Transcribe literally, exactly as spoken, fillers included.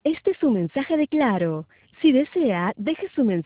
Este es un mensaje de Claro. Si desea, deje su mensaje.